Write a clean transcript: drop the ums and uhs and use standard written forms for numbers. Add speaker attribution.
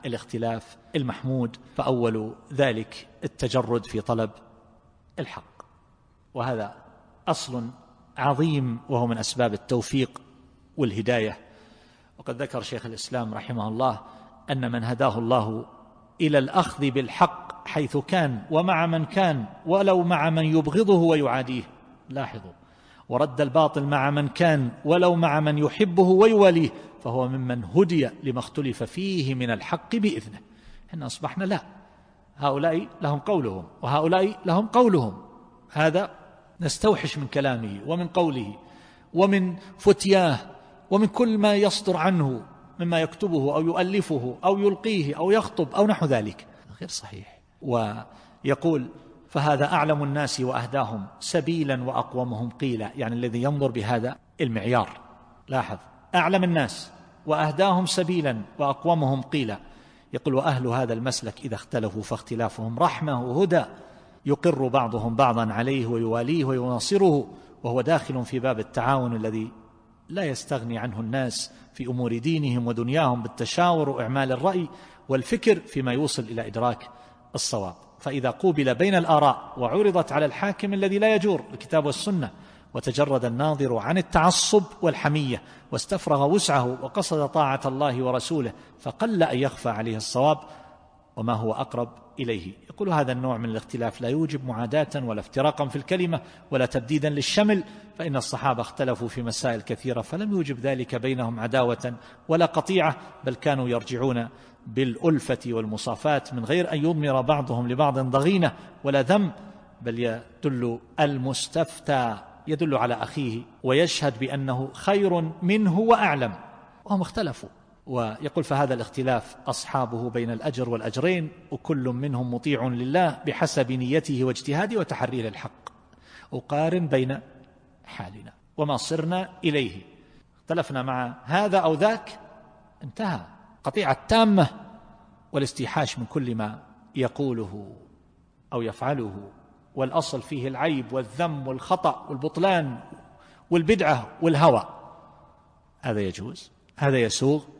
Speaker 1: الاختلاف المحمود، فأول ذلك التجرد في طلب الحق، وهذا أصل عظيم وهو من أسباب التوفيق والهداية. وقد ذكر شيخ الإسلام رحمه الله أن من هداه الله إلى الأخذ بالحق حيث كان ومع من كان ولو مع من يبغضه ويعاديه، لاحظوا، ورد الباطل مع من كان ولو مع من يحبه ويواليه، فهو ممن هدي لما اختلف فيه من الحق بإذنه. إحنا أصبحنا لا، هؤلاء لهم قولهم وهؤلاء لهم قولهم، هذا نستوحش من كلامه ومن قوله ومن فتياه ومن كل ما يصدر عنه مما يكتبه أو يؤلفه أو يلقيه أو يخطب أو نحو ذلك، غير صحيح. ويقول فهذا أعلم الناس وأهداهم سبيلا وأقومهم قيلا، يعني الذي ينظر بهذا المعيار، لاحظ، أعلم الناس وأهداهم سبيلا وأقومهم قيلا. يقول وأهل هذا المسلك إذا اختلفوا فاختلافهم رحمة وهدى، يقر بعضهم بعضا عليه ويواليه ويناصره، وهو داخل في باب التعاون الذي لا يستغني عنه الناس في أمور دينهم ودنياهم بالتشاور وإعمال الرأي والفكر فيما يوصل إلى إدراك الصواب. فإذا قوبل بين الآراء وعرضت على الحاكم الذي لا يجور الكتاب والسنة، وتجرد الناظر عن التعصب والحمية واستفرغ وسعه وقصد طاعة الله ورسوله، فقل أن يخفى عليه الصواب وما هو أقرب إليه. يقول هذا النوع من الاختلاف لا يوجب معاداة ولا افتراقا في الكلمة ولا تبديدا للشمل، فإن الصحابة اختلفوا في مسائل كثيرة فلم يوجب ذلك بينهم عداوة ولا قطيعة، بل كانوا يرجعون بالألفة والمصافاة من غير أن يضمر بعضهم لبعض ضغينة ولا ذم، بل يدل المستفتى يدل على أخيه ويشهد بأنه خير منه وأعلم، وهم اختلفوا. ويقول فهذا الاختلاف أصحابه بين الأجر والأجرين، وكل منهم مطيع لله بحسب نيته واجتهاده وتحرير الحق. أقارن بين حالنا وما صرنا إليه، اختلفنا مع هذا أو ذاك، انتهى، قطيعة تامة والاستيحاش من كل ما يقوله أو يفعله، والأصل فيه العيب والذم والخطأ والبطلان والبدعة والهوى. هذا يجوز، هذا يسوغ،